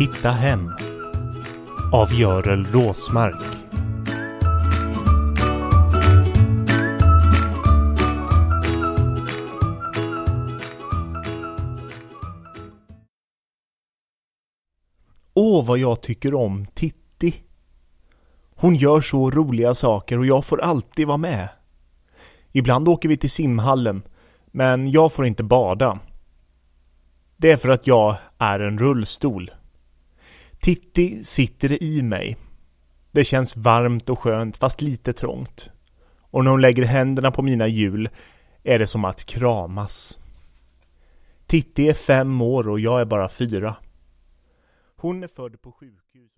Hitta hem av Görel Råsmark. Åh, vad jag tycker om Titti. Hon gör så roliga saker och jag får alltid vara med. Ibland åker vi till simhallen, men jag får inte bada. Det är för att jag är en rullstol. Titti sitter i mig. Det känns varmt och skönt fast lite trångt. Och när hon lägger händerna på mina hjul är det som att kramas. Titti är 5 år och jag är bara 4. Hon är född på sjukhus.